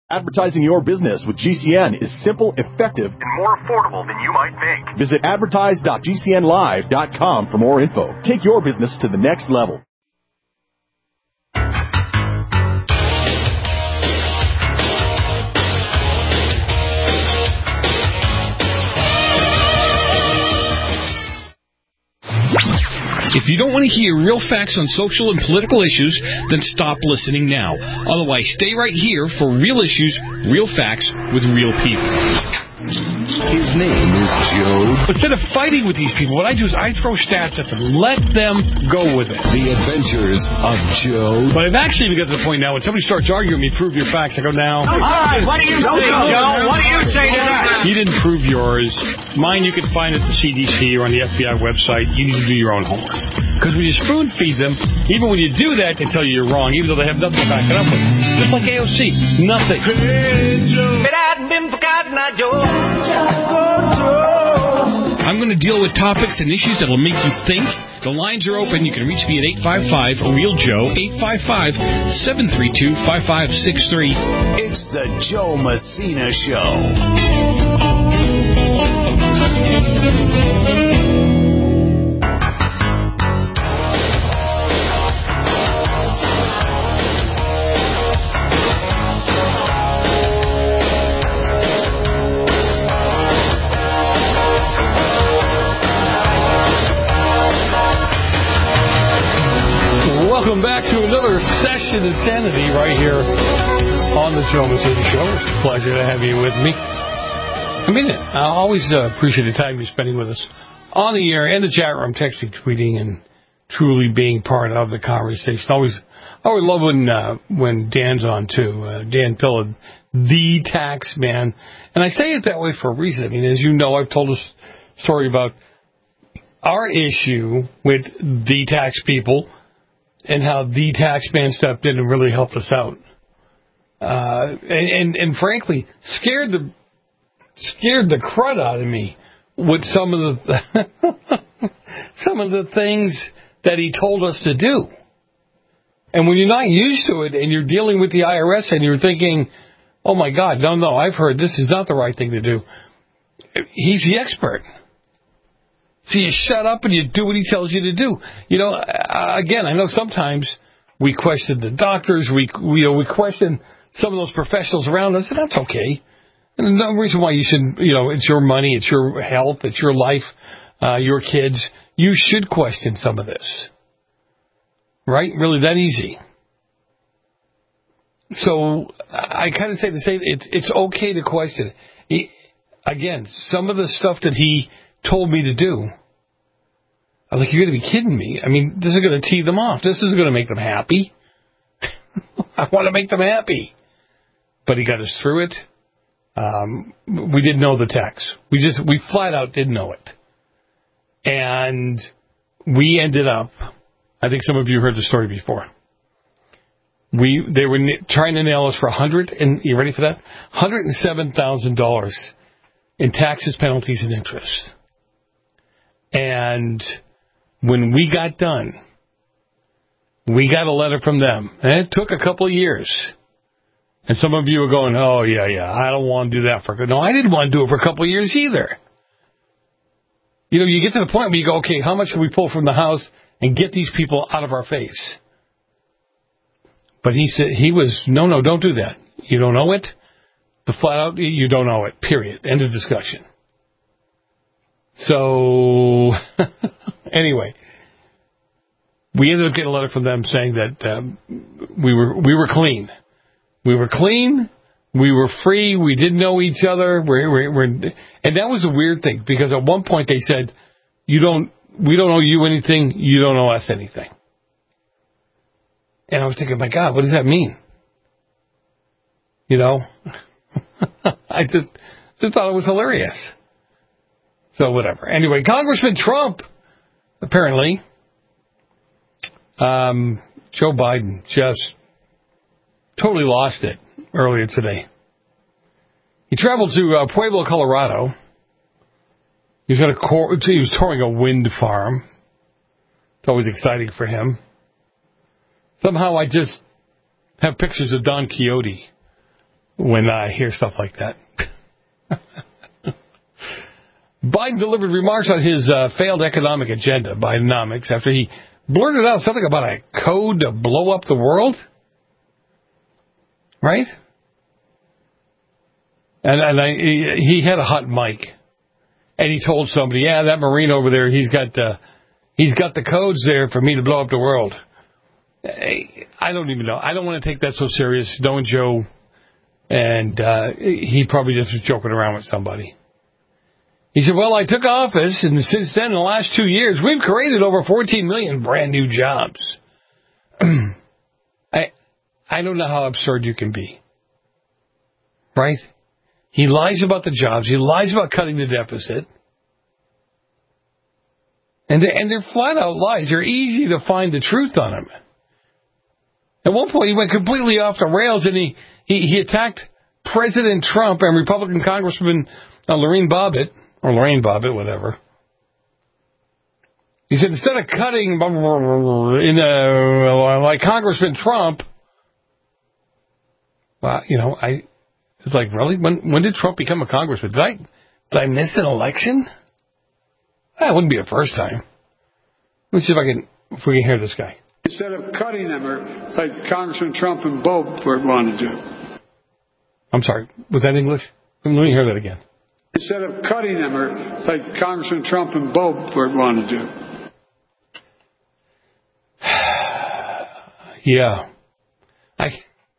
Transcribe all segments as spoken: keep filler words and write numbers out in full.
Advertising your business with G C N is simple, effective, and more affordable than you might think. Visit advertise dot g c n live dot com for more info. Take your business to the next level. If you don't want to hear real facts on social and political issues, then stop listening now. Otherwise, stay right here for real issues, real facts, with real people. His name is Joe. Instead of fighting with these people, what I do is I throw stats at them. Let them go with it. The Adventures of Joe. But I've actually got to the point now, when somebody starts arguing with me, prove your facts, I go, now. All right, what do you say, Joe? What do you say to that? You didn't prove yours. Mine you can find at the C D C or on the F B I website. You need to do your own homework. Because when you spoon feed them, even when you do that, they tell you you're wrong, even though they have nothing to back it up with. Just like A O C. Nothing. I'm going to deal with topics and issues that will make you think. The lines are open. You can reach me at eight five five, real Joe, eight five five, seven three two, five five six three. It's the Joe Messina Show. Welcome back to another session of Insanity right here on the Joe Messina Show. It's a pleasure to have you with me. I mean it. I always uh, appreciate the time you're spending with us on the air, in the chat room, texting, tweeting, and truly being part of the conversation. Always, I always love when uh, when Dan's on too. Uh, Dan Pilla, the tax man, and I say it that way for a reason. I mean, as you know, I've told a story about our issue with the tax people. And how the tax man stepped in and really helped us out, uh, and, and and frankly scared the scared the crud out of me with some of the some of the things that he told us to do. And when you're not used to it and you're dealing with the I R S and you're thinking, "Oh my God, no, no, I've heard this is not the right thing to do," he's the expert. So you shut up and you do what he tells you to do. You know, again, I know sometimes we question the doctors, we we, you know, we question some of those professionals around us, and that's okay. And there's no reason why you shouldn't, you know, it's your money, it's your health, it's your life, uh, your kids. You should question some of this. Right? Really that easy. So I kind of say to say it's, it's okay to question. He, again, some of the stuff that he told me to do, I'm like, you're going to be kidding me. I mean, this is going to tee them off. This is going to make them happy. I want to make them happy. But he got us through it. Um, we didn't know the text. We just, we flat out didn't know it. And we ended up, I think some of you heard the story before. We, they were n- trying to nail us for a hundred, and you ready for that? one hundred seven thousand dollars in taxes, penalties, and interest. And when we got done, we got a letter from them. And it took a couple of years. And some of you are going, oh, yeah, yeah, I don't want to do that for... No, I didn't want to do it for a couple of years either. You know, you get to the point where you go, okay, how much can we pull from the house and get these people out of our face? But he said, he was, no, no, don't do that. You don't owe it. The flat out, you don't owe it, period. End of discussion. So, anyway, we ended up getting a letter from them saying that um, we were we were clean. We were clean. We were free. We didn't know each other. We're, we're, we're, and that was a weird thing, because at one point they said, "You don't, we don't owe you anything. You don't owe us anything." And I was thinking, my God, what does that mean? You know, I just just thought it was hilarious. So whatever. Anyway, Congressman Trump, apparently, um, Joe Biden just totally lost it earlier today. He traveled to uh, Pueblo, Colorado. He was, at a cor- he was touring a wind farm. It's always exciting for him. Somehow I just have pictures of Don Quixote when I hear stuff like that. Biden delivered remarks on his uh, failed economic agenda, Bidenomics, after he blurted out something about a code to blow up the world. Right? And, and I, he, he had a hot mic. And he told somebody, yeah, that Marine over there, he's got, uh, he's got the codes there for me to blow up the world. I don't even know. I don't want to take that so serious, knowing Joe. And uh, he probably just was joking around with somebody. He said, well, I took office, and since then, in the last two years, we've created over fourteen million brand new jobs. I I don't know how absurd you can be. Right? He lies about the jobs. He lies about cutting the deficit. And they're, and they're flat-out lies. They're easy to find the truth on them. At one point, he went completely off the rails, and he, he, he attacked President Trump and Republican Congressman uh, Lorraine Bobbitt, or Lorraine Bobbitt, whatever. He said, instead of cutting in a, like Congressman Trump, well, you know, I it's like, really? When when did Trump become a congressman? Did I, did I miss an election? That wouldn't be the first time. Let me see if I can, if we can hear this guy. Instead of cutting them, or like Congressman Trump and Bob want to do. I'm sorry, was that English? Let me hear that again. Instead of cutting them, or like Congressman Trump and Bob want to do. Yeah. I.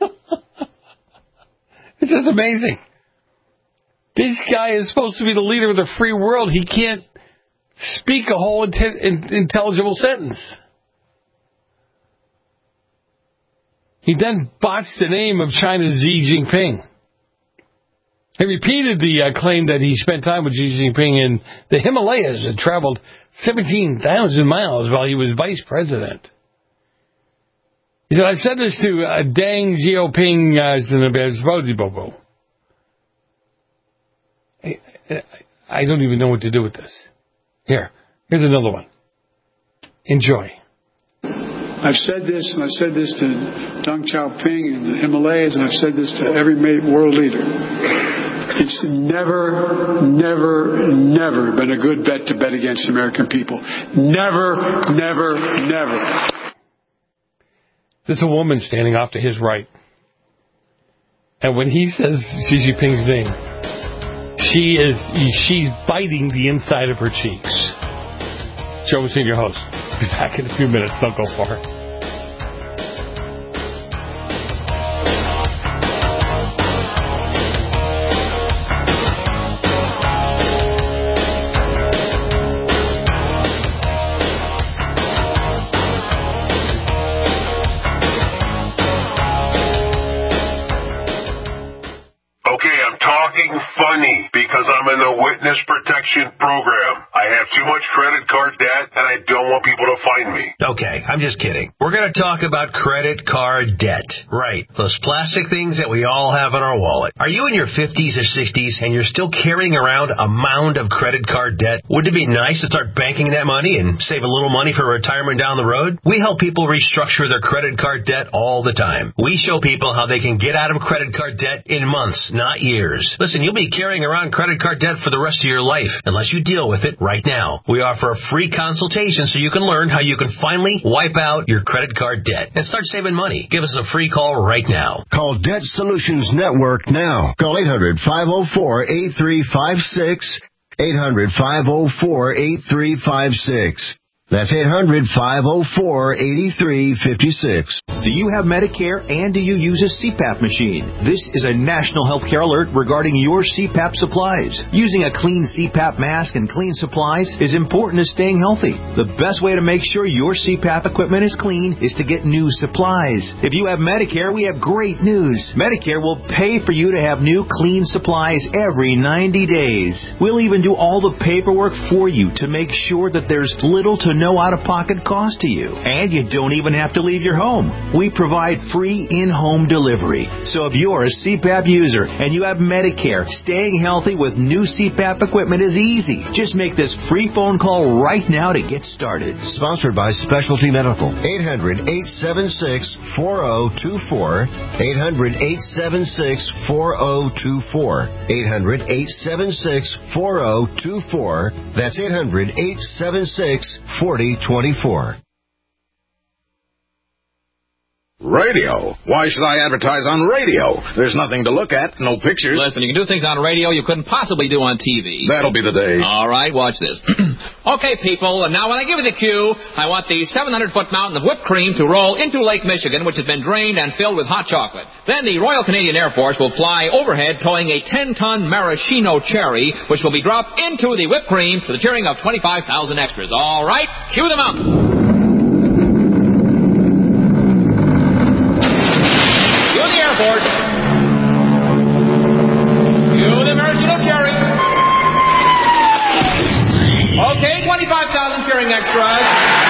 It's just amazing. This guy is supposed to be the leader of the free world. He can't speak a whole int- intelligible sentence. He then botched the name of China's Xi Jinping. He repeated the uh, claim that he spent time with Xi Jinping in the Himalayas and traveled seventeen thousand miles while he was vice president. He said, I've said this to uh, Deng Xiaoping. Uh, I, I don't even know what to do with this. Here, here's another one. Enjoy. I've said this, and I've said this to Deng Xiaoping in the Himalayas, and I've said this to every world leader. It's never, never, never been a good bet to bet against the American people. Never, never, never. There's a woman standing off to his right. And when he says Xi Jinping's name, she is, she's biting the inside of her cheeks. Joe Messina, your host. Be back in a few minutes. Don't go far. Funny because I'm in the witness protection program. I have too much credit card debt and I don't want people to find me. Okay, I'm just kidding. We're going to talk about credit card debt. Right, those plastic things that we all have in our wallet. Are you in your fifties or sixties and you're still carrying around a mound of credit card debt? Wouldn't it be nice to start banking that money and save a little money for retirement down the road? We help people restructure their credit card debt all the time. We show people how they can get out of credit card debt in months, not years. Listen, you'll be carrying around credit card debt for the rest of your life unless you deal with it right now. We offer a free consultation so you can learn how you can finally wipe out your credit card debt and start saving money. Give us a free call right now. Call Debt Solutions Network now. Call eight hundred, five oh four, eight three five six. eight hundred, five oh four, eight three five six. That's eight hundred, five oh four, eight three five six. Do you have Medicare and do you use a C PAP machine? This is a national healthcare alert regarding your C PAP supplies. Using a clean C PAP mask and clean supplies is important to staying healthy. The best way to make sure your C PAP equipment is clean is to get new supplies. If you have Medicare, we have great news. Medicare will pay for you to have new clean supplies every ninety days. We'll even do all the paperwork for you to make sure that there's little to no out-of-pocket cost to you. And you don't even have to leave your home. We provide free in-home delivery. So if you're a C PAP user and you have Medicare, staying healthy with new C PAP equipment is easy. Just make this free phone call right now to get started. Sponsored by Specialty Medical. eight hundred, eight seven six, four zero two four. eight hundred, eight seven six, four zero two four. eight hundred, eight seven six, four zero two four. That's eight hundred, eight seven six, four zero two four. Radio? Why should I advertise on radio? There's nothing to look at, no pictures. Listen, you can do things on radio you couldn't possibly do on T V. That'll be the day. All right, watch this. Okay, people, and now when I give you the cue, I want the seven hundred foot mountain of whipped cream to roll into Lake Michigan, which has been drained and filled with hot chocolate. Then the Royal Canadian Air Force will fly overhead towing a ten ton maraschino cherry, which will be dropped into the whipped cream to the cheering of twenty-five thousand extras. All right, cue the mountain. twenty-five thousand cheering extras.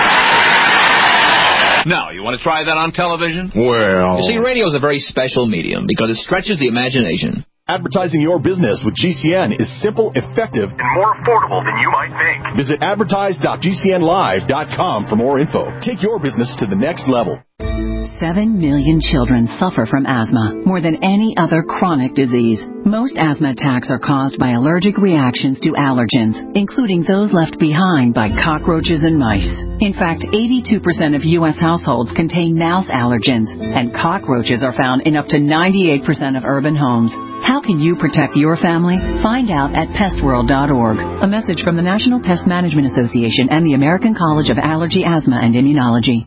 Now, you want to try that on television? Well... You see, radio is a very special medium because it stretches the imagination. Advertising your business with G C N is simple, effective, and more affordable than you might think. Visit advertise dot G C N live dot com for more info. Take your business to the next level. Seven million children suffer from asthma, more than any other chronic disease. Most asthma attacks are caused by allergic reactions to allergens, including those left behind by cockroaches and mice. In fact, eighty-two percent of U S households contain mouse allergens, and cockroaches are found in up to ninety-eight percent of urban homes. How can you protect your family? Find out at pest world dot org. A message from the National Pest Management Association and the American College of Allergy, Asthma, and Immunology.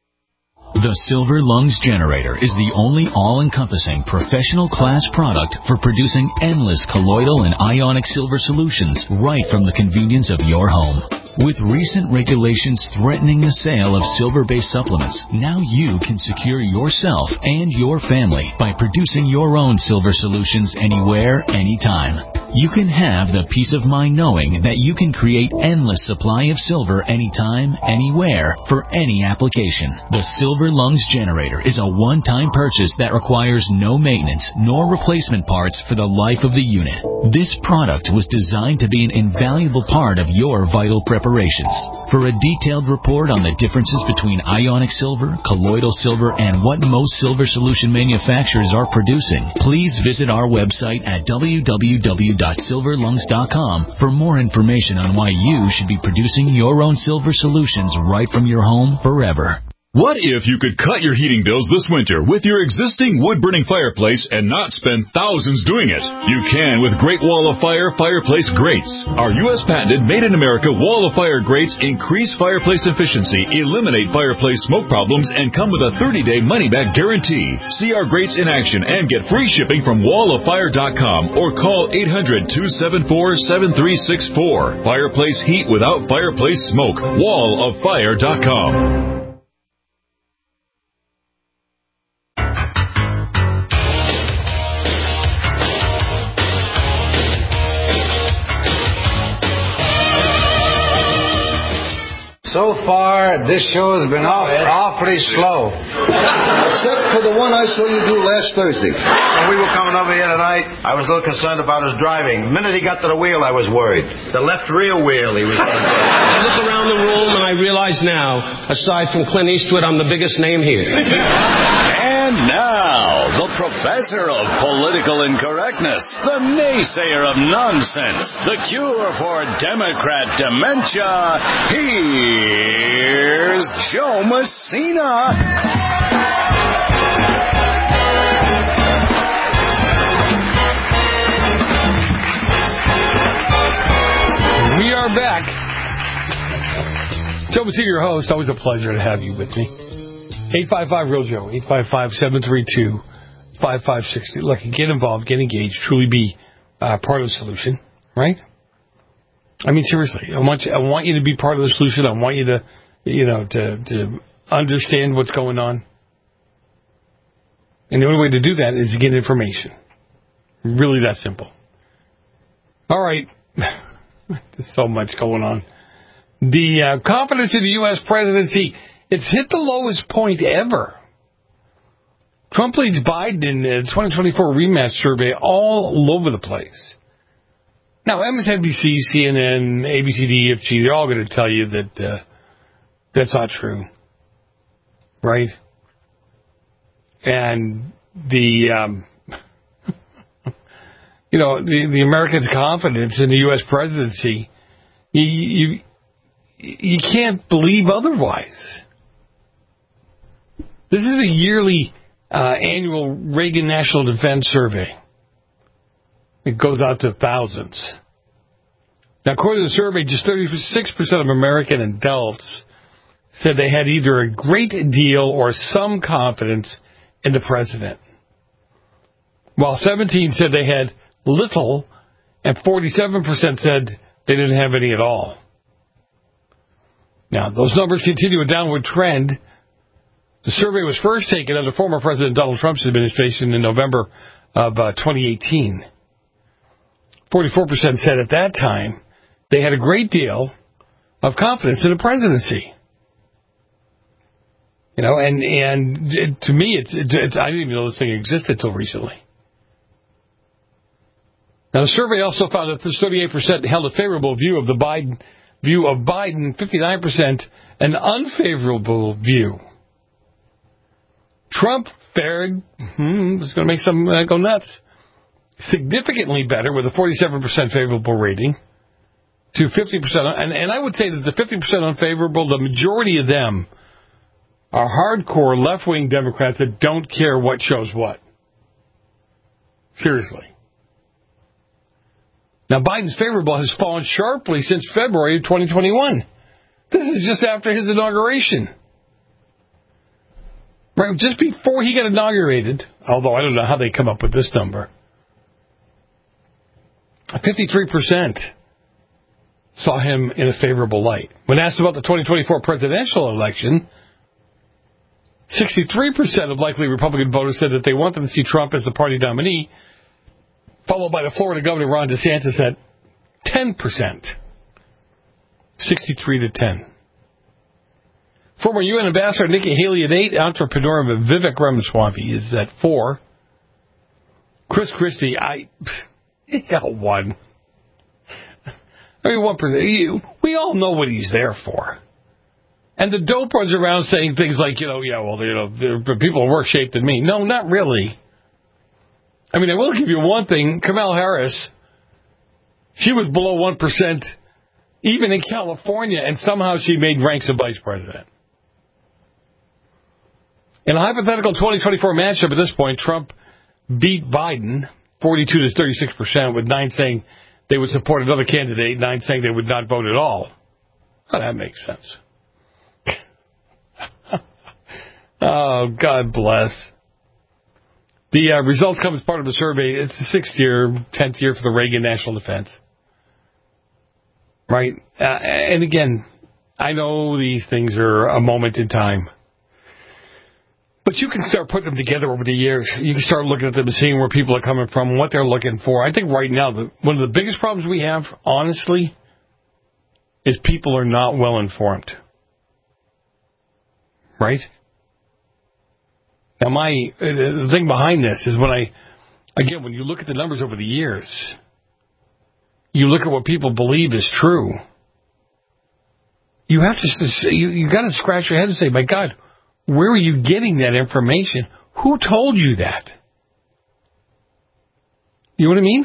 The Silver Lungs Generator is the only all-encompassing professional class product for producing endless colloidal and ionic silver solutions right from the convenience of your home. With recent regulations threatening the sale of silver-based supplements, now you can secure yourself and your family by producing your own silver solutions anywhere, anytime. You can have the peace of mind knowing that you can create endless supply of silver anytime, anywhere, for any application. The Silver Lungs Generator is a one-time purchase that requires no maintenance nor replacement parts for the life of the unit. This product was designed to be an invaluable part of your vital preparations. For a detailed report on the differences between ionic silver, colloidal silver, and what most silver solution manufacturers are producing, please visit our website at w w w dot silver lungs dot com for more information on why you should be producing your own silver solutions right from your home forever. What if you could cut your heating bills this winter with your existing wood-burning fireplace and not spend thousands doing it? You can with Great Wall of Fire fireplace grates. Our U S patented made-in-America Wall of Fire grates increase fireplace efficiency, eliminate fireplace smoke problems, and come with a thirty day money-back guarantee. See our grates in action and get free shipping from wall of fire dot com or call eight hundred, two seven four, seven three six four. Fireplace heat without fireplace smoke. wall of fire dot com. So far, this show has been off, awfully slow. Except for the one I saw you do last Thursday. When we were coming over here tonight, I was a little concerned about his driving. The minute he got to the wheel, I was worried. The left rear wheel, he was... I look around the room and I realize now, aside from Clint Eastwood, I'm the biggest name here. And now, the professor of political incorrectness, the naysayer of nonsense, the cure for Democrat dementia, here's Joe Messina. We are back. Joe Messina, your host. Always a pleasure to have you with me. eight five five real Joe, eight five five, seven three two, five five six zero. Look, get involved, get engaged, truly be uh, part of the solution, right? I mean, seriously, I want you, I want you to be part of the solution. I want you to, you know, to, to understand what's going on. And the only way to do that is to get information. Really that simple. All right. There's so much going on. The uh, confidence in the U S presidency, it's hit the lowest point ever. Trump leads Biden in the twenty twenty-four rematch survey all over the place. Now, M S N B C, C N N, A B C, D E F G, they're all going to tell you that uh, that's not true. Right? And the, um, you know, the, the Americans' confidence in the U S presidency, you, you, you can't believe otherwise. This is a yearly uh, annual Reagan National Defense Survey. It goes out to thousands. Now, according to the survey, just thirty-six percent of American adults said they had either a great deal or some confidence in the president, while seventeen said they had little, and forty-seven percent said they didn't have any at all. Now, those numbers continue a downward trend. The survey was first taken under former President Donald Trump's administration in November of uh, twenty eighteen. forty-four percent said at that time they had a great deal of confidence in the presidency. You know, and and it, to me, it's, it, it's I didn't even know this thing existed until recently. Now, the survey also found that thirty-eight percent held a favorable view of the Biden view of Biden, fifty-nine percent an unfavorable view. Trump fared, hmm, it's going to make some uh, go nuts, significantly better with a forty-seven percent favorable rating to fifty percent. And, and I would say that the fifty percent unfavorable, the majority of them are hardcore left-wing Democrats that don't care what shows what. Seriously. Now, Biden's favorable has fallen sharply since February of twenty twenty-one. This is just after his inauguration. Right, just before he got inaugurated, although I don't know how they come up with this number, fifty-three percent saw him in a favorable light. When asked about the twenty twenty-four presidential election, sixty-three percent of likely Republican voters said that they want them to see Trump as the party nominee, followed by the Florida Governor Ron DeSantis at ten percent. sixty-three to ten. Former U N Ambassador Nikki Haley at eight. Entrepreneur Vivek Ramaswamy is at four. Chris Christie, I, he got one. I mean, one percent. We all know what he's there for. And the dope runs around saying things like, you know, yeah, well, you know, there are people in worse shape than me. No, not really. I mean, I will give you one thing. Kamala Harris, she was below one percent even in California, and somehow she made ranks of vice president. In a hypothetical twenty twenty-four matchup at this point, Trump beat Biden forty-two to thirty-six percent, with nine saying they would support another candidate, nine saying they would not vote at all. Oh, that makes sense. Oh, God bless. The uh, results come as part of the survey. It's the sixth year, tenth year for the Reagan National Defense. Right? Uh, and again, I know these things are a moment in time. But you can start putting them together over the years. You can start looking at them and seeing where people are coming from, what they're looking for. I think right now, the, one of the biggest problems we have, honestly, is people are not well informed. Right? Now, my the thing behind this is when I, again, when you look at the numbers over the years, you look at what people believe is true. You have to, you, you got to scratch your head and say, my God, where are you getting that information? Who told you that? You know what I mean?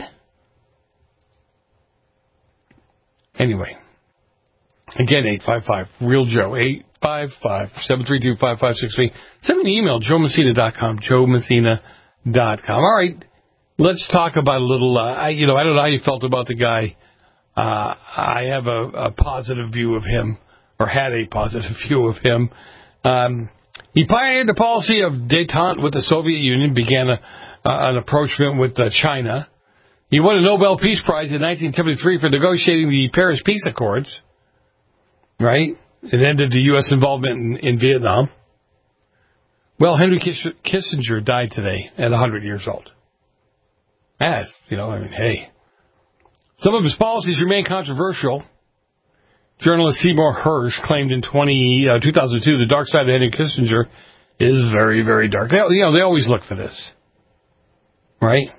Anyway, again, eight five five, real Joe, eight five five, seven three two, five five six three. Send me an email, joe messina dot com, joe messina dot com. All right, let's talk about a little, uh, I, you know, I don't know how you felt about the guy. Uh, I have a, a positive view of him, or had a positive view of him. Um, he pioneered the policy of détente with the Soviet Union, began a, uh, an approachment with uh, China. He won a Nobel Peace Prize in nineteen seventy-three for negotiating the Paris Peace Accords. Right? It ended the U S involvement in, in Vietnam. Well, Henry Kissinger died today at one hundred years old. As, you know, I mean, hey. Some of his policies remain controversial. Journalist Seymour Hersh claimed in twenty, uh, two thousand two the dark side of Henry Kissinger is very, very dark. They, you know, they always look for this, right?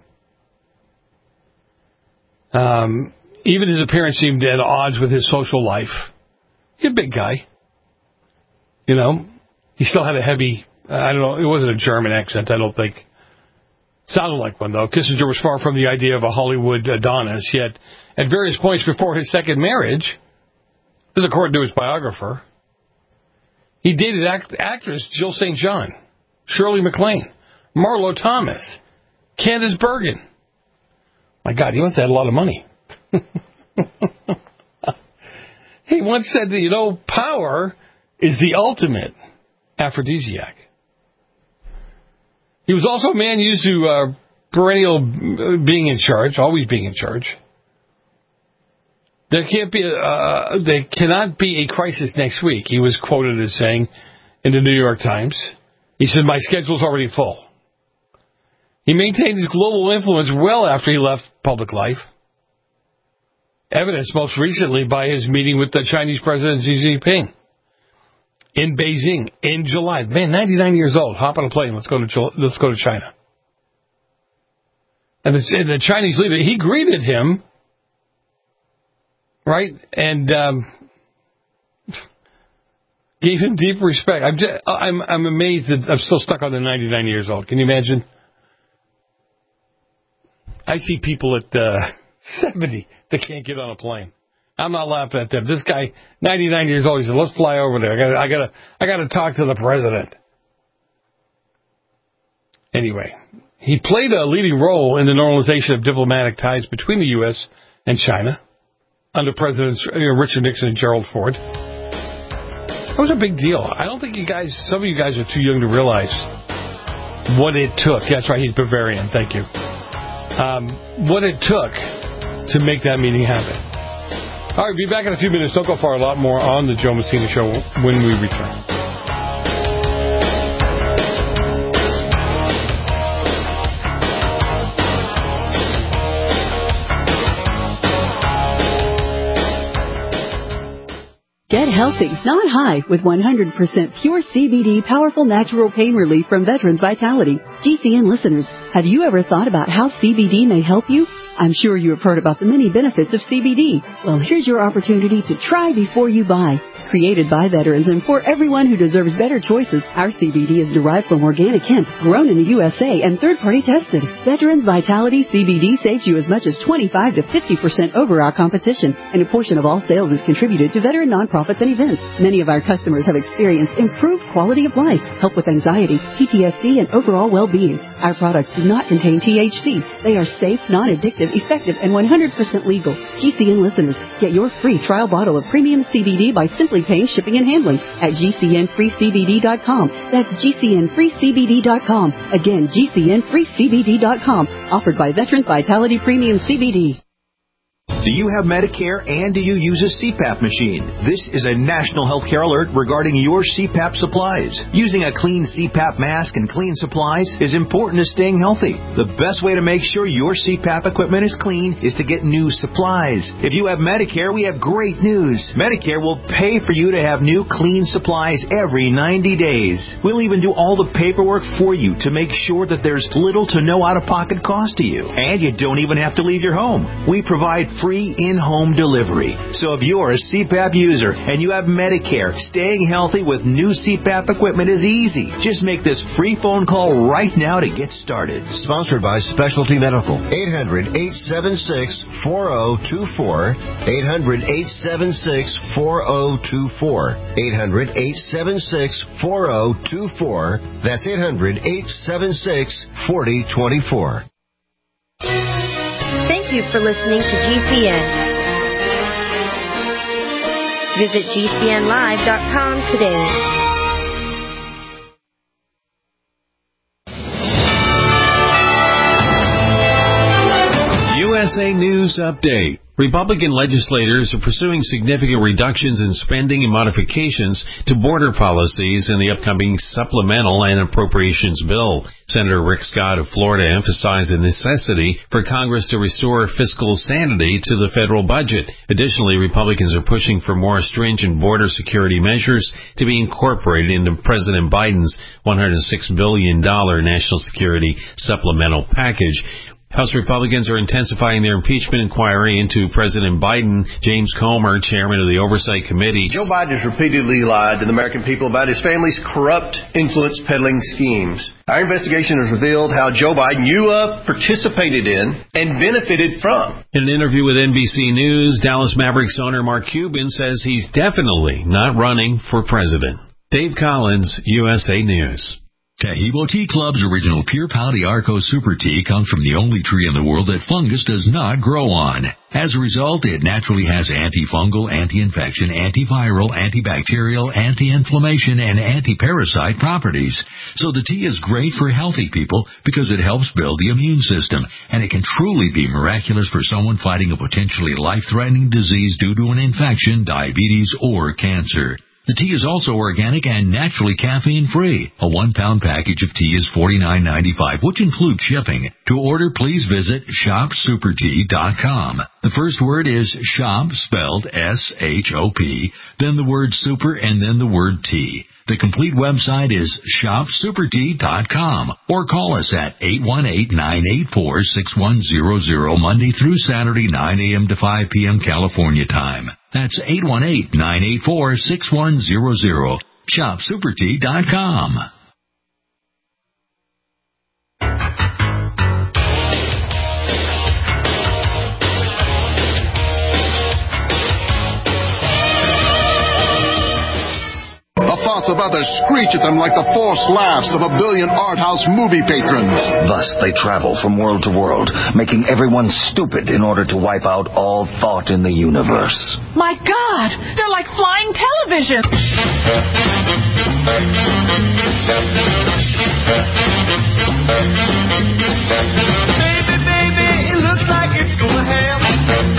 Um, even his appearance seemed at odds with his social life. He's a big guy. You know, he still had a heavy, I don't know, it wasn't a German accent, I don't think. Sounded like one, though. Kissinger was far from the idea of a Hollywood Adonis, yet at various points before his second marriage, this is according to his biographer, he dated act- actress Jill Saint John, Shirley MacLaine, Marlo Thomas, Candace Bergen. My God, he must have had a lot of money. He once said that, you know, power is the ultimate aphrodisiac. He was also a man used to uh, perennial being in charge, always being in charge. There can't be a, uh, there cannot be a crisis next week, he was quoted as saying in the New York Times. He said, my schedule's already full. He maintained his global influence well after he left public life. Evidenced most recently by his meeting with the Chinese President Xi Jinping in Beijing in July. Man, ninety-nine years old. Hop on a plane. Let's go to let's go to China. And the, and the Chinese leader, he greeted him, right, and um, gave him deep respect. I'm just, I'm I'm amazed that I'm still stuck on the ninety-nine years old. Can you imagine? I see people at uh, seventy that can't get on a plane. I'm not laughing at them. This guy, ninety-nine years old, he said, let's fly over there. I gotta, I gotta, I gotta talk to the president. Anyway, he played a leading role in the normalization of diplomatic ties between the U S and China under Presidents Richard Nixon and Gerald Ford. That was a big deal. I don't think you guys, some of you guys are too young to realize what it took. That's right, he's Bavarian. Thank you. Um, what it took to make that meeting happen. All right, be back in a few minutes. Don't go far. A lot more on the Joe Messina Show when we return. Get healthy, not high, with one hundred percent pure C B D powerful natural pain relief from Veterans Vitality. G C N listeners, have you ever thought about how C B D may help you? I'm sure you have heard about the many benefits of C B D. Well, here's your opportunity to try before you buy. Created by veterans and for everyone who deserves better choices, our C B D is derived from organic hemp, grown in the U S A and third-party tested. Veterans Vitality C B D saves you as much as twenty-five to fifty percent over our competition, and a portion of all sales is contributed to veteran nonprofits and events. Many of our customers have experienced improved quality of life, help with anxiety, P T S D, and overall well-being. Our products do not contain T H C. They are safe, non-addictive, effective, and one hundred percent legal. G C N listeners, get your free trial bottle of premium C B D by simply paying shipping and handling at G C N free C B D dot com. That's G C N free C B D dot com. Again, G C N free C B D dot com. Offered by Veterans Vitality Premium C B D. Do you have Medicare and do you use a C PAP machine? This is a national healthcare alert regarding your C PAP supplies. Using a clean C PAP mask and clean supplies is important to staying healthy. The best way to make sure your C PAP equipment is clean is to get new supplies. If you have Medicare, we have great news. Medicare will pay for you to have new clean supplies every ninety days. We'll even do all the paperwork for you to make sure that there's little to no out-of-pocket cost to you. And you don't even have to leave your home. We provide free in-home delivery. So if you're a C PAP user and you have Medicare, staying healthy with new C PAP equipment is easy. Just make this free phone call right now to get started. Sponsored by Specialty Medical. eight hundred, eight seven six, four zero two four. eight hundred, eight seven six, four zero two four. eight hundred, eight seven six, four zero two four. That's eight hundred, eight seven six, four zero two four. Thank you for listening to G C N. Visit G C N live dot com today. U S S A News Update. Republican legislators are pursuing significant reductions in spending and modifications to border policies in the upcoming supplemental and appropriations bill. Senator Rick Scott of Florida emphasized the necessity for Congress to restore fiscal sanity to the federal budget. Additionally, Republicans are pushing for more stringent border security measures to be incorporated into President Biden's one hundred six billion dollars national security supplemental package. House Republicans are intensifying their impeachment inquiry into President Biden. James Comer, chairman of the Oversight Committee. Joe Biden has repeatedly lied to the American people about his family's corrupt influence peddling schemes. Our investigation has revealed how Joe Biden, you uh, participated in and benefited from. In an interview with N B C News, Dallas Mavericks owner Mark Cuban says he's definitely not running for president. Dave Collins, U S A News. Taheebo Tea Club's original Pure Pau Arco Super Tea comes from the only tree in the world that fungus does not grow on. As a result, it naturally has antifungal, anti-infection, antiviral, antibacterial, anti-inflammation, and anti-parasite properties. So the tea is great for healthy people because it helps build the immune system, and it can truly be miraculous for someone fighting a potentially life-threatening disease due to an infection, diabetes, or cancer. The tea is also organic and naturally caffeine-free. A one-pound package of tea is forty-nine ninety-five, which includes shipping. To order, please visit shop super tea dot com. The first word is shop, spelled S H O P, then the word super, and then the word tea. The complete website is shop super tea dot com, or call us at eight one eight, nine eight four, six one zero zero, Monday through Saturday, nine a.m. to five p.m. California time. That's eight one eight, nine eight four, six one zero zero. shop super tea dot com. Thoughts about to screech at them like the forced laughs of a billion art house movie patrons. Thus they travel from world to world, making everyone stupid in order to wipe out all thought in the universe. My God, they're like flying television. Baby, baby, it looks like it's gonna happen.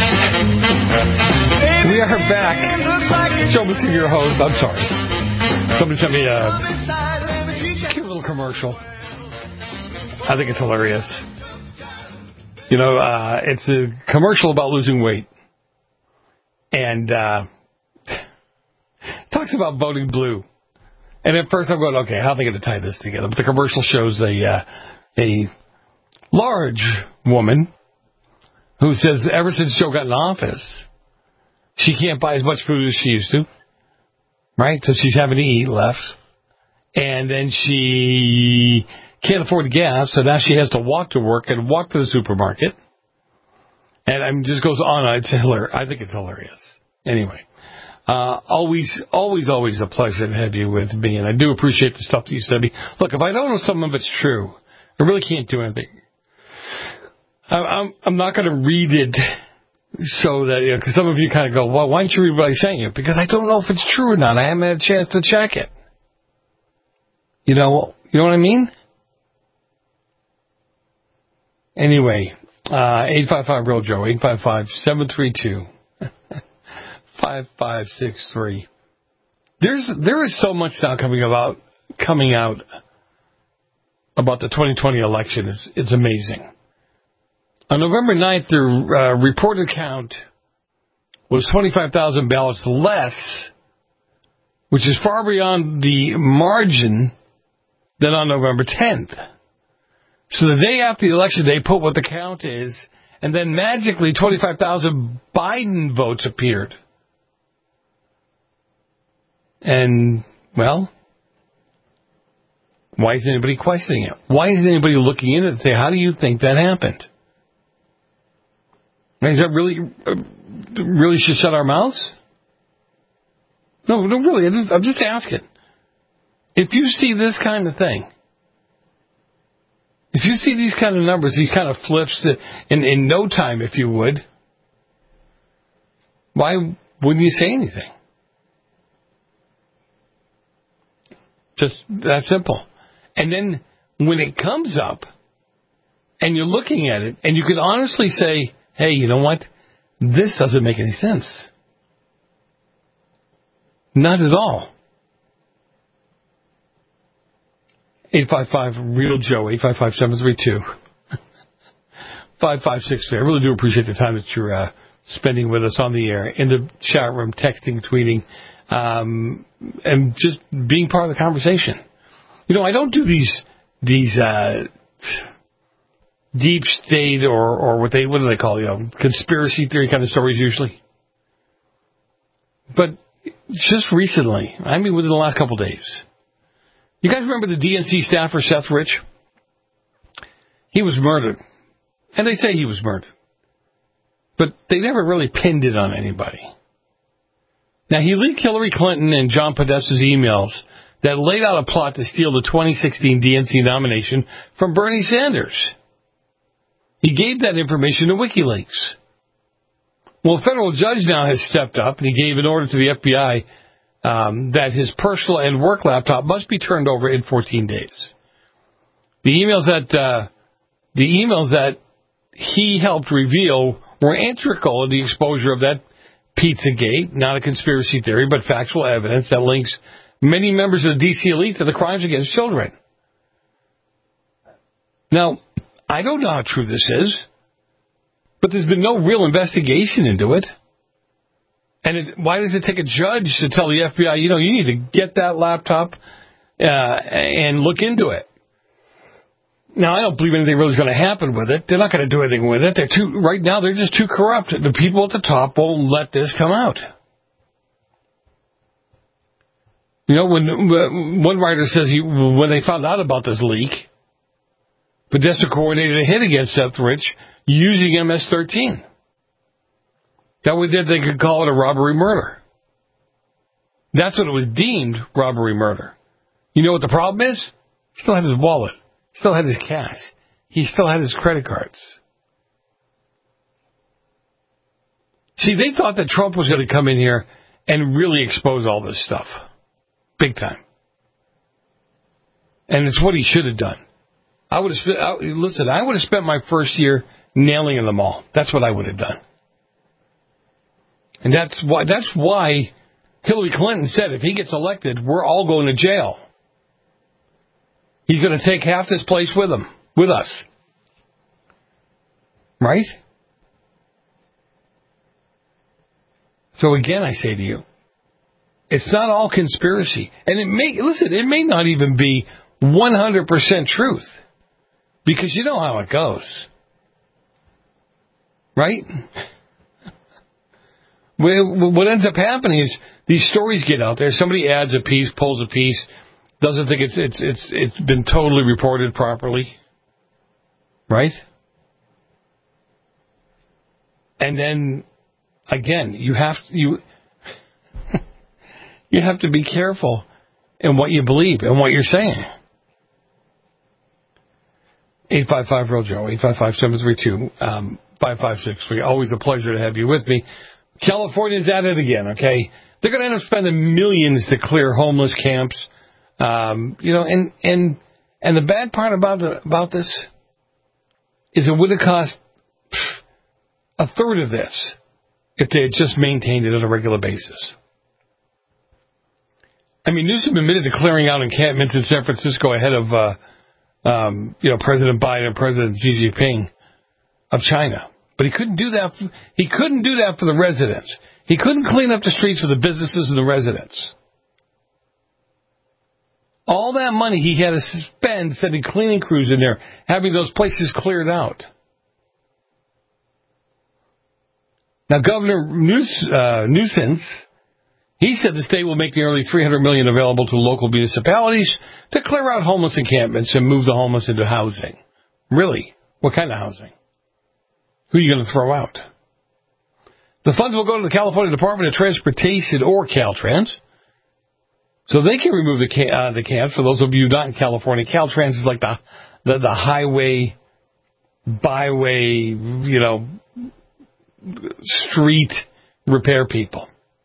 We are back. Show me your host. I'm sorry. Somebody sent me a cute little commercial. I think it's hilarious. You know, uh, it's a commercial about losing weight. And uh, talks about voting blue. And at first I'm going, okay, how are they going to tie this together? But the commercial shows a, uh, a large woman who says ever since Joe got in office, she can't buy as much food as she used to. Right? So she's having to eat less. And then she can't afford gas, so now she has to walk to work and walk to the supermarket. And I mean, just goes on. It's hilarious. I think it's hilarious. Anyway, uh, always, always, always a pleasure to have you with me. And I do appreciate the stuff that you send me. Look, if I don't know some of it's true, I really can't do anything. I, I'm, I'm not going to read it. So that, you know, because some of you kind of go, well, why don't you read what I'm saying? Because I don't know if it's true or not. I haven't had a chance to check it. You know, you know what I mean? Anyway, uh, eight five five real Joe, eight five five, seven three two, five five six three. There's, there is so much now coming about, coming out about the twenty twenty election. It's, it's amazing. On November ninth, the uh, reported count was twenty-five thousand ballots less, which is far beyond the margin than on November tenth. So the day after the election, they put what the count is, and then magically twenty-five thousand Biden votes appeared. And, well, why isn't anybody questioning it? Why isn't anybody looking into it and say, how do you think that happened? Is that really, uh, really should shut our mouths? No, no, really, I'm just, I'm just asking. If you see this kind of thing, if you see these kind of numbers, these kind of flips in, in no time, if you would, why wouldn't you say anything? Just that simple. And then when it comes up, and you're looking at it, and you can honestly say, hey, you know what? This doesn't make any sense. Not at all. eight five five, real Joe, eight five five, seven three two, five five six three. I really do appreciate the time that you're uh, spending with us on the air, in the chat room, texting, tweeting, um, and just being part of the conversation. You know, I don't do these these uh, deep state or, or what they what do they call, you know, conspiracy theory kind of stories usually. But just recently, I mean within the last couple of days, you guys remember the D N C staffer Seth Rich? He was murdered. And they say he was murdered. But they never really pinned it on anybody. Now, he leaked Hillary Clinton and John Podesta's emails that laid out a plot to steal the twenty sixteen D N C nomination from Bernie Sanders. He gave that information to WikiLeaks. Well, a federal judge now has stepped up, and he gave an order to the F B I um, that his personal and work laptop must be turned over in fourteen days. The emails that uh, the emails that he helped reveal were integral in the exposure of that Pizzagate, not a conspiracy theory, but factual evidence that links many members of the D C elite to the crimes against children. Now, I don't know how true this is, but there's been no real investigation into it. And it, why does it take a judge to tell the F B I, you know, you need to get that laptop uh, and look into it? Now, I don't believe anything really is going to happen with it. They're not going to do anything with it. They're too, right now, they're just too corrupt. The people at the top won't let this come out. You know, when one writer says he, when they found out about this leak, Podesta coordinated a hit against Seth Rich using M S thirteen. That way they could call it a robbery murder. That's what it was deemed, robbery murder. You know what the problem is? He still had his wallet. He still had his cash. He still had his credit cards. See, they thought that Trump was going to come in here and really expose all this stuff. Big time. And it's what he should have done. I would have spent, I, listen, I would have spent my first year nailing them all. That's what I would have done. And that's why, that's why Hillary Clinton said if he gets elected, we're all going to jail. He's going to take half this place with him, with us. Right? So again, I say to you, it's not all conspiracy. And it may, listen, it may not even be one hundred percent truth. Because you know how it goes. Right? What ends up happening is these stories get out there. Somebody adds a piece, pulls a piece, doesn't think it's it's it's it's been totally reported properly. Right? And then again, you have you you have to be careful in what you believe and what you're saying. eight five five real Joe, eight five five, seven three two, um, five five six three. Always a pleasure to have you with me. California's at it again, okay? They're going to end up spending millions to clear homeless camps. Um, you know, and, and, and the bad part about the, about this is it would have cost a third of this if they had just maintained it on a regular basis. I mean, Newsom admitted to clearing out encampments in San Francisco ahead of, uh, Um, you know, President Biden and President Xi Jinping of China. But he couldn't do that. For, he couldn't do that for the residents. He couldn't clean up the streets for the businesses and the residents. All that money he had to spend sending cleaning crews in there, having those places cleared out. Now, Governor News, uh, Newsom, he said the state will make nearly three hundred million dollars available to local municipalities to clear out homeless encampments and move the homeless into housing. Really? What kind of housing? Who are you going to throw out? The funds will go to the California Department of Transportation, or Caltrans, so they can remove the, ca- uh, the camps. For those of you not in California, Caltrans is like the, the, the highway, byway, you know, street repair people.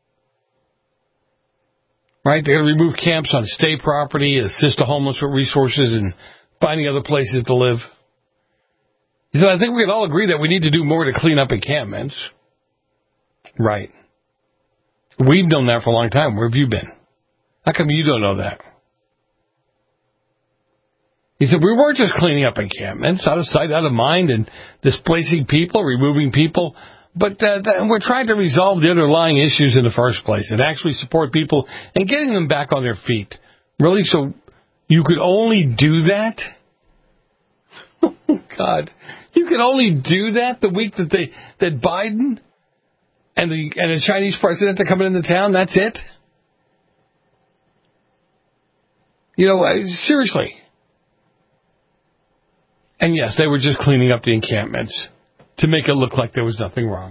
Right? They're going to remove camps on state property, assist the homeless with resources and finding other places to live. He said, I think we can all agree that we need to do more to clean up encampments. Right. We've done that for a long time. Where have you been? How come you don't know that? He said, we weren't just cleaning up encampments, out of sight, out of mind, and displacing people, removing people, but uh, that we're trying to resolve the underlying issues in the first place and actually support people and getting them back on their feet. Really? So you could only do that? Oh, God. You could only do that the week that they that Biden and the and the Chinese president are coming into town? That's it? You know, seriously. And yes, they were just cleaning up the encampments to make it look like there was nothing wrong.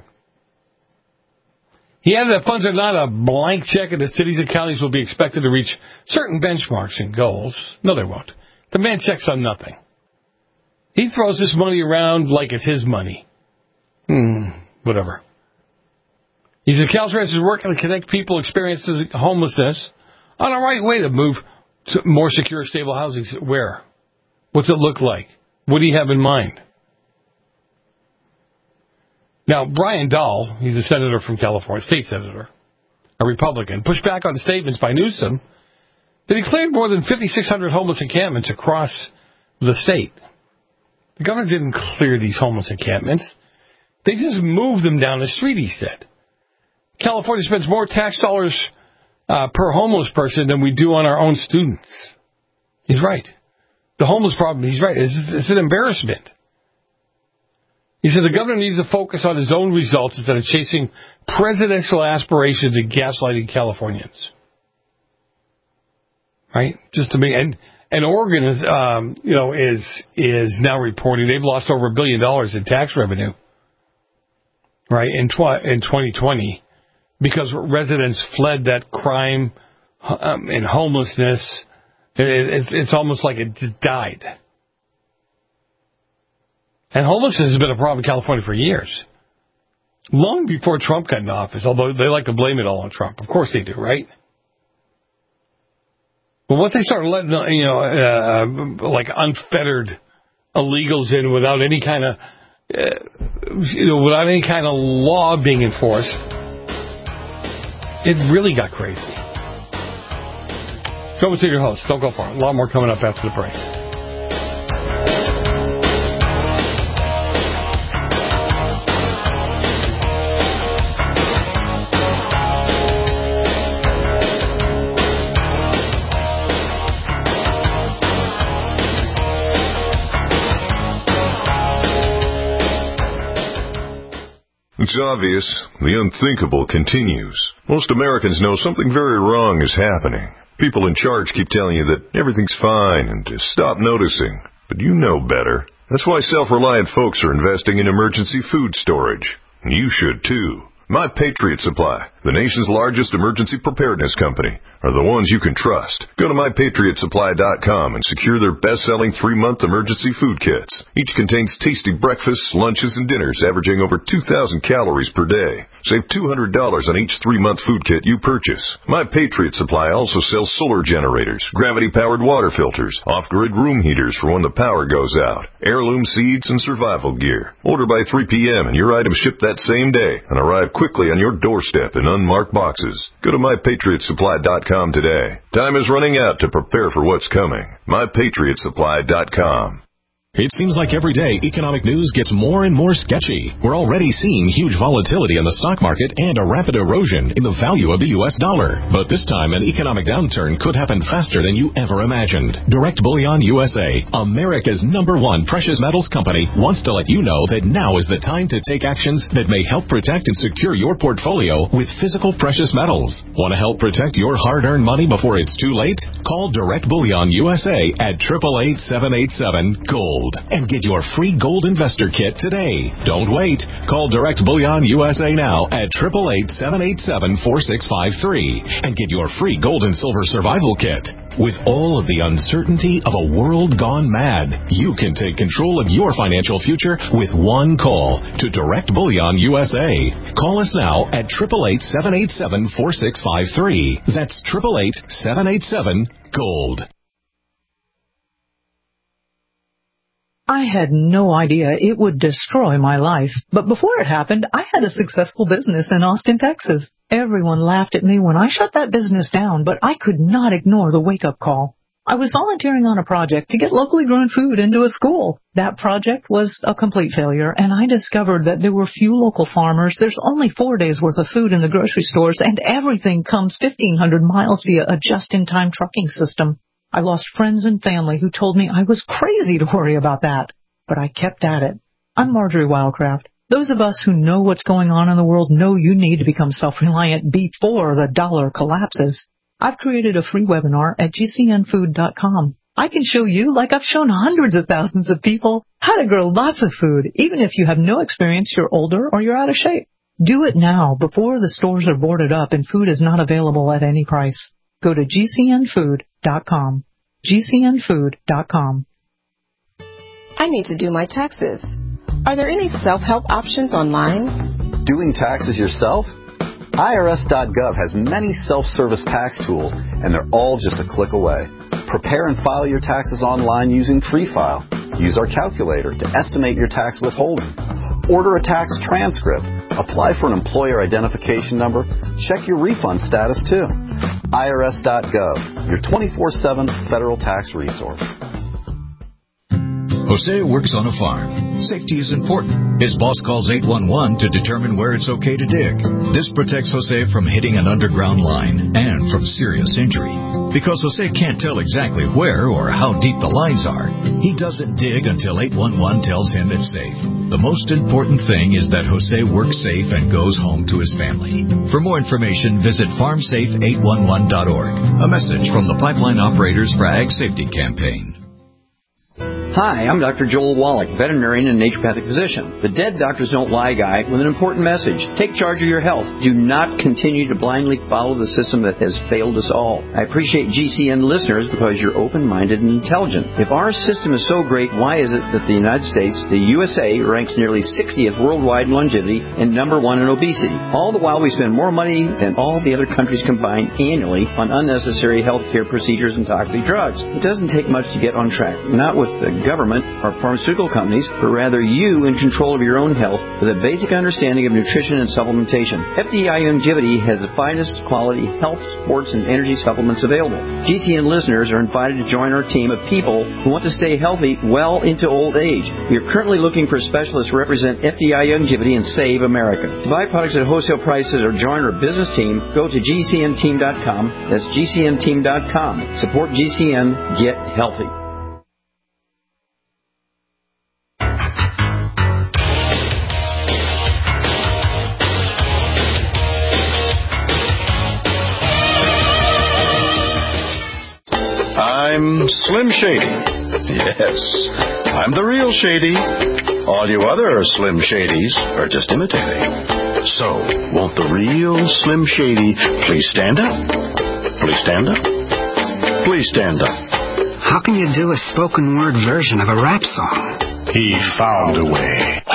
He added that funds are not a blank check and the cities and counties will be expected to reach certain benchmarks and goals. No, they won't. The man checks on nothing. He throws this money around like it's his money. Hmm, whatever. He said Caltrans is working to connect people experiencing homelessness on a right way to move to more secure, stable housing. Where? What's it look like? What do you have in mind? Now, Brian Dahl, he's a senator from California, state senator, a Republican, pushed back on statements by Newsom that he cleared more than fifty-six hundred homeless encampments across the state. The governor didn't clear these homeless encampments. They just moved them down the street, he said. California spends more tax dollars uh, per homeless person than we do on our own students. He's right. The homeless problem, he's right, it's, it's an embarrassment. He said the governor needs to focus on his own results instead of chasing presidential aspirations and gaslighting Californians. Right? Just to me, and and Oregon is, um, you know, is is now reporting they've lost over a billion dollars in tax revenue. Right in tw- in twenty twenty, because residents fled that crime um, and homelessness. It, it, it's it's almost like it just died. And homelessness has been a problem in California for years. Long before Trump got in office, although they like to blame it all on Trump. Of course they do, right? But once they start letting, you know, uh, like unfettered illegals in without any kind of, uh, you know, without any kind of law being enforced, it really got crazy. Go with your host. Don't go far. A lot more coming up after the break. It's obvious. The unthinkable continues. Most Americans know something very wrong is happening. People in charge keep telling you that everything's fine and to stop noticing. But you know better. That's why self-reliant folks are investing in emergency food storage. You should too. My Patriot Supply, the nation's largest emergency preparedness company, are the ones you can trust. Go to my patriot supply dot com and secure their best-selling three-month emergency food kits. Each contains tasty breakfasts, lunches, and dinners averaging over two thousand calories per day. Save two hundred dollars on each three-month food kit you purchase. My Patriot Supply also sells solar generators, gravity-powered water filters, off-grid room heaters for when the power goes out, heirloom seeds, and survival gear. Order by three p.m. and your items ship that same day and arrive quickly on your doorstep in unmarked boxes. Go to my patriot supply dot com today. Time is running out to prepare for what's coming. my patriot supply dot com. It seems like every day economic news gets more and more sketchy. We're already seeing huge volatility in the stock market and a rapid erosion in the value of the U S dollar. But this time, an economic downturn could happen faster than you ever imagined. Direct Bullion U S A, America's number one precious metals company, wants to let you know that now is the time to take actions that may help protect and secure your portfolio with physical precious metals. Want to help protect your hard-earned money before it's too late? Call Direct Bullion U S A at eight eight eight, seven eight seven, GOLD. And get your free gold investor kit today. Don't wait. Call Direct Bullion U S A now at eight eight eight, seven eight seven, four six five three and get your free gold and silver survival kit. With all of the uncertainty of a world gone mad, you can take control of your financial future with one call to Direct Bullion U S A. Call us now at eight eight eight, seven eight seven, four six five three. That's eight eight eight, seven eight seven, GOLD. I had no idea it would destroy my life, but before it happened, I had a successful business in Austin, Texas. Everyone laughed at me when I shut that business down, but I could not ignore the wake-up call. I was volunteering on a project to get locally grown food into a school. That project was a complete failure, and I discovered that there were few local farmers. There's only four days' worth of food in the grocery stores, and everything comes fifteen hundred miles via a just-in-time trucking system. I lost friends and family who told me I was crazy to worry about that, but I kept at it. I'm Marjorie Wildcraft. Those of us who know what's going on in the world know you need to become self-reliant before the dollar collapses. I've created a free webinar at G C N food dot com. I can show you, like I've shown hundreds of thousands of people, how to grow lots of food, even if you have no experience, you're older, or you're out of shape. Do it now, before the stores are boarded up and food is not available at any price. Go to G C N food dot com. G C N food dot com. I need to do my taxes. Are there any self-help options online? Doing taxes yourself? I R S dot gov has many self-service tax tools, and they're all just a click away. Prepare and file your taxes online using Free File. Use our calculator to estimate your tax withholding. Order a tax transcript. Apply for an employer identification number. Check your refund status, too. I R S dot gov, your twenty-four seven federal tax resource. Jose works on a farm. Safety is important. His boss calls eight one one to determine where it's okay to dig. This protects Jose from hitting an underground line and from serious injury. Because Jose can't tell exactly where or how deep the lines are, he doesn't dig until eight one one tells him it's safe. The most important thing is that Jose works safe and goes home to his family. For more information, visit farm safe eight one one dot org. A message from the Pipeline Operators for Ag Safety Campaign. Hi, I'm Doctor Joel Wallach, veterinarian and naturopathic physician. The Dead Doctors Don't Lie guy with an important message. Take charge of your health. Do not continue to blindly follow the system that has failed us all. I appreciate G C N listeners because you're open-minded and intelligent. If our system is so great, why is it that the United States, the U S A, ranks nearly sixtieth worldwide in longevity and number one in obesity? All the while we spend more money than all the other countries combined annually on unnecessary health care procedures and toxic drugs. It doesn't take much to get on track. Not with the government or pharmaceutical companies, but rather you in control of your own health with a basic understanding of nutrition and supplementation. F D I Longevity has the finest quality health, sports, and energy supplements available. G C N listeners are invited to join our team of people who want to stay healthy well into old age. We are currently looking for specialists to represent F D I Longevity and Save America. To buy products at wholesale prices or join our business team, go to G C N team dot com. That's G C N team dot com. Support G C N. Get healthy. I'm Slim Shady. Yes, I'm the real Shady. All you other Slim Shadys are just imitating. So, won't the real Slim Shady please stand up? Please stand up? Please stand up. How can you do a spoken word version of a rap song? He found a way.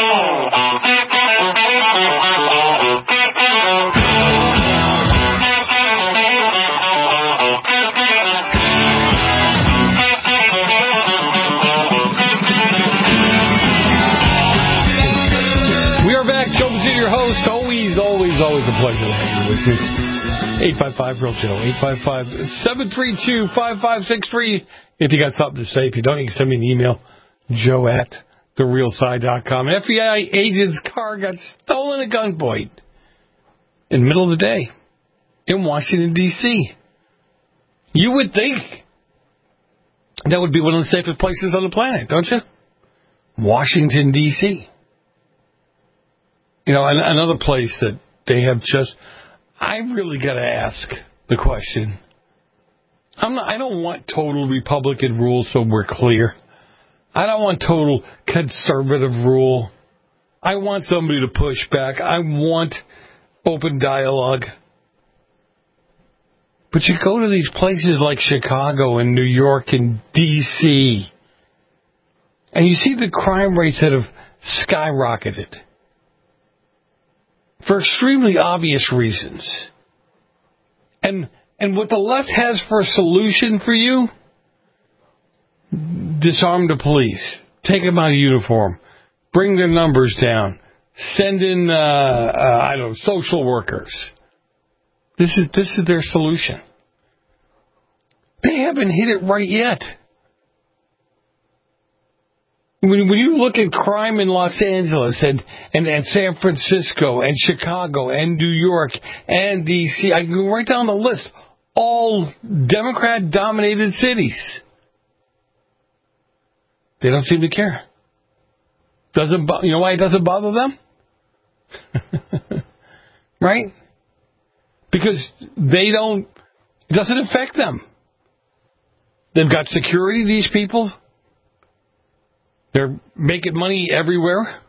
Your host, always, always, always a pleasure to have you with me. eight five five, real Joe, eight five five, seven three two, five five six three. If you got something to say, if you don't, you can send me an email, joe at the real side dot com. An F B I agent's car got stolen at gunpoint in the middle of the day in Washington, D C You would think that would be one of the safest places on the planet, don't you? Washington, D C You know, another place that they have just... I really got to ask the question. I'm not, I don't want total Republican rule, so we're clear. I don't want total conservative rule. I want somebody to push back. I want open dialogue. But you go to these places like Chicago and New York and D C, and you see the crime rates that have skyrocketed. For extremely obvious reasons. And and what the left has for a solution for you, disarm the police. take them out of uniform, bring their numbers down, send in, uh, uh, I don't know, social workers. This is this is their solution. They haven't hit it right yet. When, when you look at crime in Los Angeles and, and, and San Francisco and Chicago and New York and D C, I can go right down the list, all Democrat-dominated cities. They don't seem to care. Doesn't bo- you know why it doesn't bother them? Right? Because they don't, it doesn't affect them. They've got security, these people. They're making money everywhere.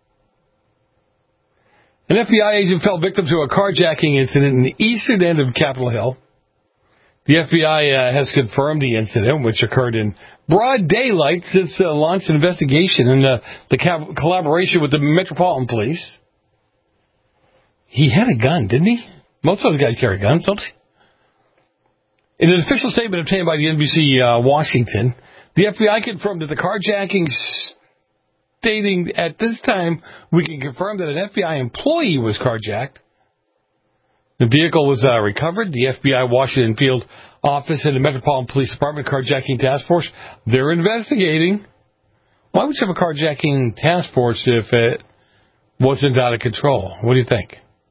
An F B I agent fell victim to a carjacking incident in the eastern end of Capitol Hill. The F B I uh, has confirmed the incident, which occurred in broad daylight since uh, launched an investigation in uh, the co- collaboration with the Metropolitan Police. He had a gun, didn't he? Most of those guys carry guns, don't they? In an official statement obtained by the N B C uh, Washington, the F B I confirmed that the carjacking, stating at this time, we can confirm that an F B I employee was carjacked. The vehicle was uh, recovered. The F B I Washington Field Office and the Metropolitan Police Department Carjacking Task Force, they're investigating. Why would you have a carjacking task force if it wasn't out of control? What do you think?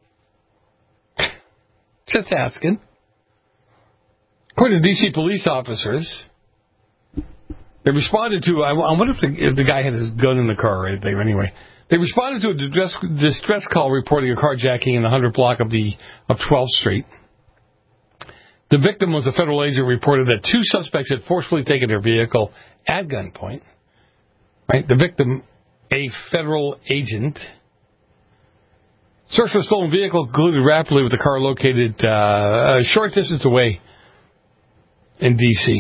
Just asking. According to D C police officers, they responded to, I wonder if the, if the guy had his gun in the car or anything. Anyway, they responded to a distress, distress call reporting a carjacking in the one hundred block of the of twelfth Street. The victim was a federal agent, reported that two suspects had forcefully taken their vehicle at gunpoint. Right, the victim, a federal agent. Search for a stolen vehicle concluded rapidly with the car located uh, a short distance away in D C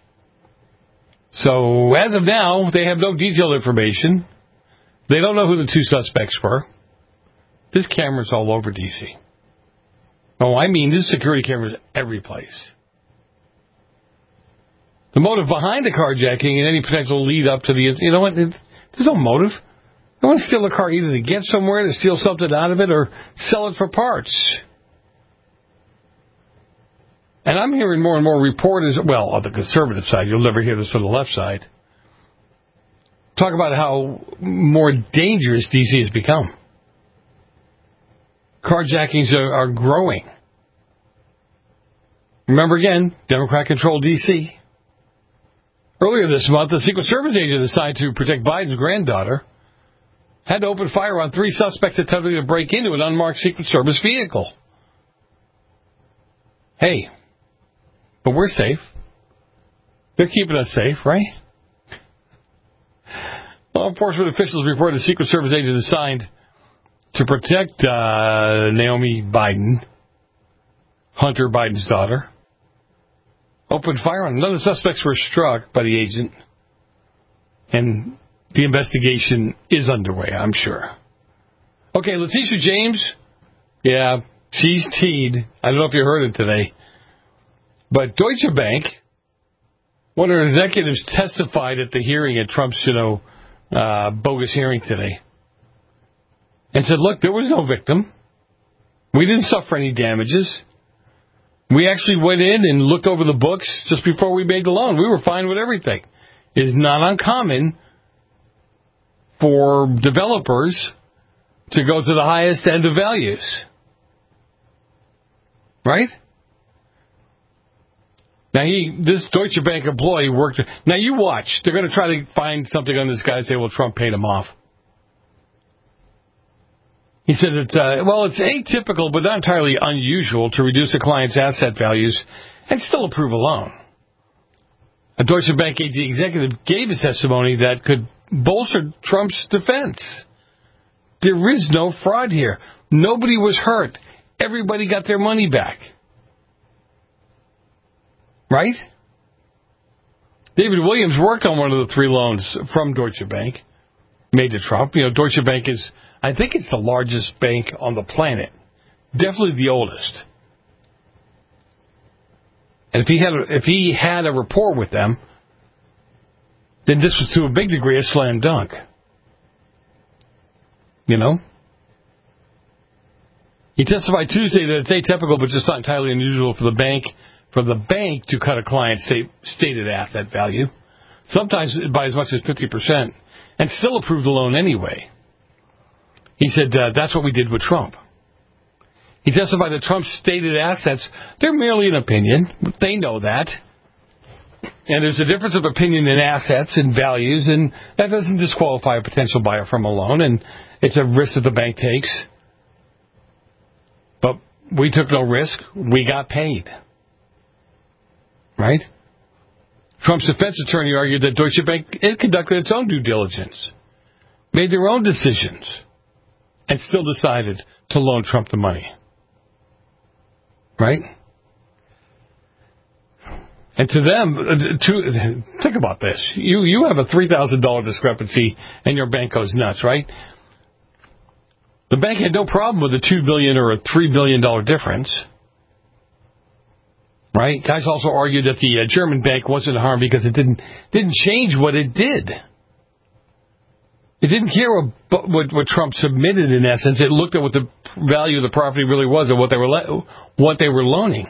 So as of now, they have no detailed information. They don't know who the two suspects were. This camera's all over D C Oh, I mean, this security camera's every place. The motive behind the carjacking and any potential lead up to the, you know what, there's no motive. They want to steal a car either to get somewhere, to steal something out of it, or sell it for parts. And I'm hearing more and more reporters, well, on the conservative side, you'll never hear this from the left side, talk about how more dangerous D C has become. Carjackings are, are growing. Remember again, Democrat-controlled D C Earlier this month, a Secret Service agent assigned to protect Biden's granddaughter had to open fire on three suspects attempting to break into an unmarked Secret Service vehicle. Hey, but we're safe. They're keeping us safe, right? Law enforcement officials reported a Secret Service agent assigned to protect uh, Naomi Biden, Hunter Biden's daughter, opened fire on. None of the suspects were struck by the agent, and the investigation is underway, I'm sure. Okay, Letitia James, yeah, she's teed. I don't know if you heard it today, but Deutsche Bank, one of her executives testified at the hearing at Trump's, you know, uh, bogus hearing today, and said, look, there was no victim. We didn't suffer any damages. We actually went in and looked over the books just before we made the loan. We were fine with everything. It is not uncommon for developers to go to the highest end of values. Right? Now, he, this Deutsche Bank employee worked... Now, you watch. They're going to try to find something on this guy and say, well, Trump paid him off. He said that, uh, well, it's atypical but not entirely unusual to reduce a client's asset values and still approve a loan. A Deutsche Bank executive gave his testimony that could bolster Trump's defense. There is no fraud here. Nobody was hurt. Everybody got their money back. Right? David Williams worked on one of the three loans from Deutsche Bank, made to Trump. You know, Deutsche Bank is, I think it's the largest bank on the planet. Definitely the oldest. And if he had a, if he had a rapport with them, then this was to a big degree a slam dunk. You know? He testified Tuesday that it's atypical but just not entirely unusual for the bank for the bank to cut a client's state, stated asset value, sometimes by as much as fifty percent, and still approve the loan anyway. He said uh, that's what we did with Trump. He testified that Trump's stated assets, they're merely an opinion. They know that. And there's a difference of opinion in assets and values, and that doesn't disqualify a potential buyer from a loan, and it's a risk that the bank takes. But we took no risk. We got paid. Right? Trump's defense attorney argued that Deutsche Bank it conducted its own due diligence, made their own decisions, and still decided to loan Trump the money. Right? And to them, to, think about this. You you have a three thousand dollars discrepancy and your bank goes nuts, right? The bank had no problem with a two billion dollars or a three billion dollars difference. Right? Guys also argued that the uh, German bank wasn't harmed because it didn't didn't change what it did. It didn't care what, what, what Trump submitted in essence. It looked at what the value of the property really was and what they were le- what they were loaning.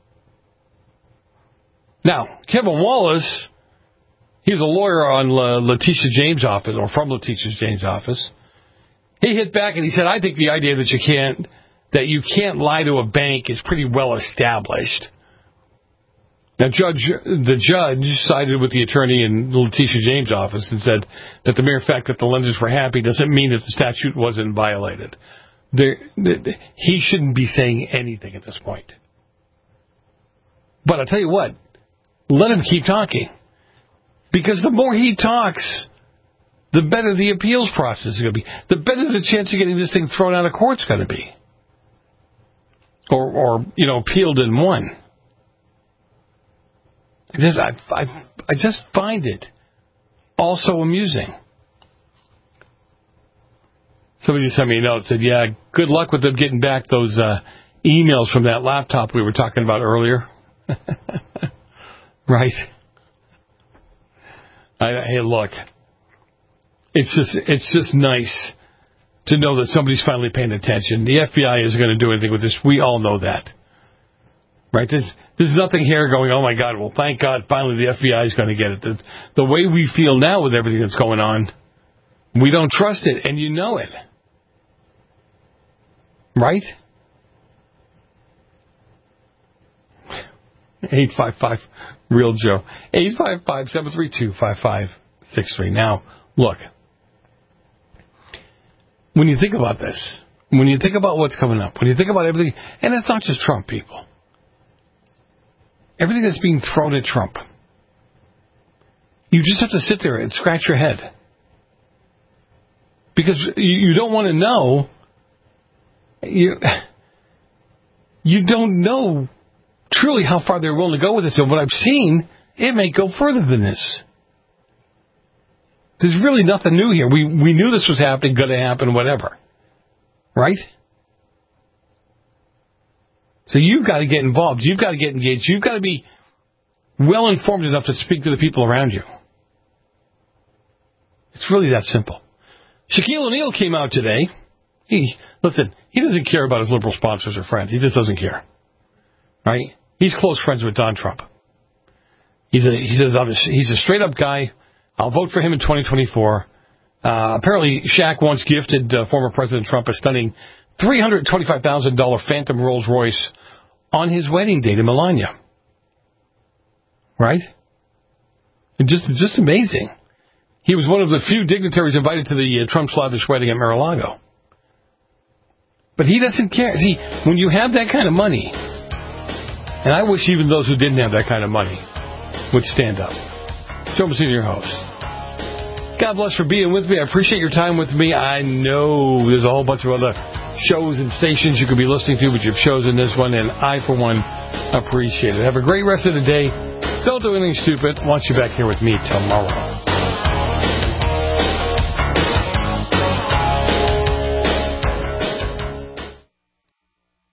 Now, Kevin Wallace, he was a lawyer on uh, Letitia James' office, or from Letitia James' office. He hit back and he said, I think the idea that you can't that you can't lie to a bank is pretty well established. Now, judge, the judge sided with the attorney in Letitia James' office and said that the mere fact that the lenders were happy doesn't mean that the statute wasn't violated. There, he shouldn't be saying anything at this point. But I'll tell you what, let him keep talking. Because the more he talks, the better the appeals process is going to be. The better the chance of getting this thing thrown out of court is going to be. Or, or you know, appealed and won. I just, I, I, I just find it also amusing. Somebody sent me a note that said, yeah, good luck with them getting back those uh, emails from that laptop we were talking about earlier. Right? I, hey, look, it's just it's just nice to know that somebody's finally paying attention. The F B I isn't going to do anything with this. We all know that. Right? There's, there's nothing here going, oh, my God, well, thank God, finally the F B I is going to get it. The, the way we feel now with everything that's going on, we don't trust it, and you know it. Right? eight five five real Joe. eight five five, seven three two, five five six three. Now, look, when you think about this, when you think about what's coming up, when you think about everything, and it's not just Trump, people. Everything that's being thrown at Trump, you just have to sit there and scratch your head. Because you, you don't want to know, you, you don't know truly how far they're willing to go with this. And what I've seen, it may go further than this. There's really nothing new here. We we knew this was happening, going to happen, whatever. Right? So you've got to get involved. You've got to get engaged. You've got to be well informed enough to speak to the people around you. It's really that simple. Shaquille O'Neal came out today. He listen, he doesn't care about his liberal sponsors or friends. He just doesn't care. Right? He's close friends with Don Trump. He's a he says he's a straight up guy. I'll vote for him in twenty twenty-four. Uh, apparently, Shaq once gifted uh, former President Trump a stunning three hundred twenty-five thousand dollars Phantom Rolls Royce on his wedding day to Melania. Right? And just just amazing. He was one of the few dignitaries invited to the uh, Trump's lavish wedding at Mar-a-Lago. But he doesn't care. See, when you have that kind of money, and I wish even those who didn't have that kind of money would stand up. Joe Messina, your host. God bless for being with me. I appreciate your time with me. I know there's a whole bunch of other shows and stations you could be listening to, but you've chosen this one, and I, for one, appreciate it. Have a great rest of the day. Don't do anything stupid. I want you back here with me tomorrow.